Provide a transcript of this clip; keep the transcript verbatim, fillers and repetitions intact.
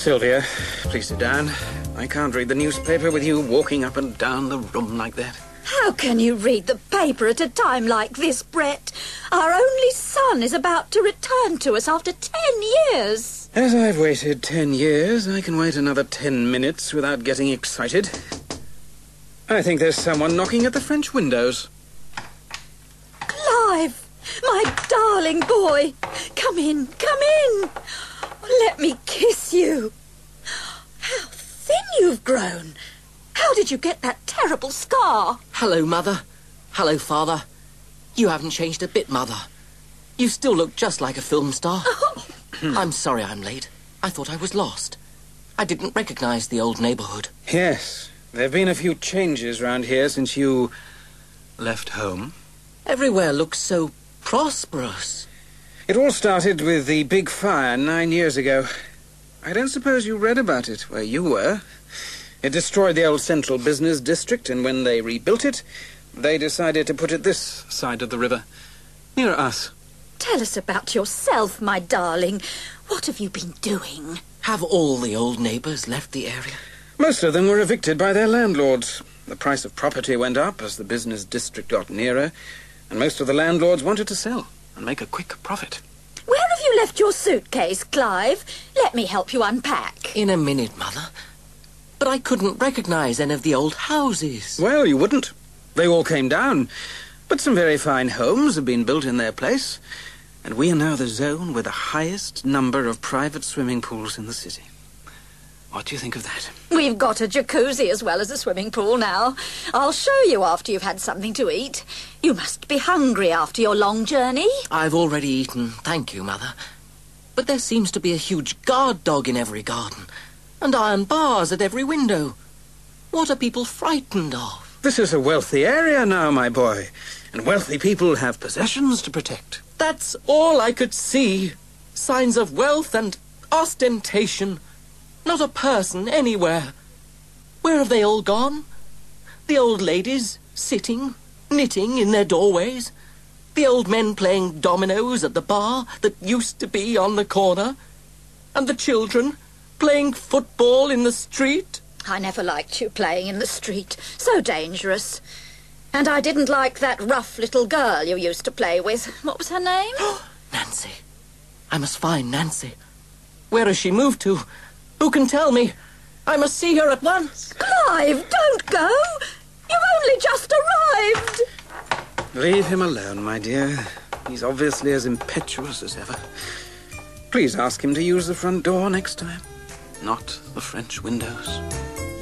Sylvia, please sit down. I can't read the newspaper with you walking up and down the room like that. How can you read the paper at a time like this, Brett? Our only son is about to return to us after ten years. As I've waited ten years, I can wait another ten minutes without getting excited. I think there's someone knocking at the French windows. Clive, my darling boy. Come in, come in. Let me kiss you. How thin you've grown. How did you get that terrible scar? Hello, Mother. Hello, Father. You haven't changed a bit, Mother. You still look just like a film star. Oh. I'm sorry I'm late. I thought I was lost. I didn't recognize the old neighborhood. Yes, there have been a few changes round here since you left home. Everywhere looks so prosperous. It all started with the big fire nine years ago. I don't suppose you read about it where you were. It destroyed the old central business district, and when they rebuilt it, they decided to put it this side of the river, near us. Tell us about yourself, my darling. What have you been doing? Have all the old neighbors left the area? Most of them were evicted by their landlords. The price of property went up as the business district got nearer, and most of the landlords wanted to sell and make a quick profit. Where have you left your suitcase, Clive? Let me help you unpack. In a minute, Mother. But I couldn't recognize any of the old houses. Well, you wouldn't. They all came down. But some very fine homes have been built in their place, and we are now the zone with the highest number of private swimming pools in the city. What do you think of that? We've got a jacuzzi as well as a swimming pool now. I'll show you after you've had something to eat. You must be hungry after your long journey. I've already eaten, thank you, Mother. But there seems to be a huge guard dog in every garden, and iron bars at every window. What are people frightened of? This is a wealthy area now, my boy, and wealthy people have possessions to protect. That's all I could see. Signs of wealth and ostentation. Not a person anywhere. Where have they all gone? The old ladies sitting, knitting in their doorways. The old men playing dominoes at the bar that used to be on the corner. And the children playing football in the street. I never liked you playing in the street. So dangerous. And I didn't like that rough little girl you used to play with. What was her name? Nancy. I must find Nancy. Where has she moved to? Who can tell me? I must see her at once. Clive, don't go. You've only just arrived. Leave him alone, my dear. He's obviously as impetuous as ever. Please ask him to use the front door next time, not the French windows.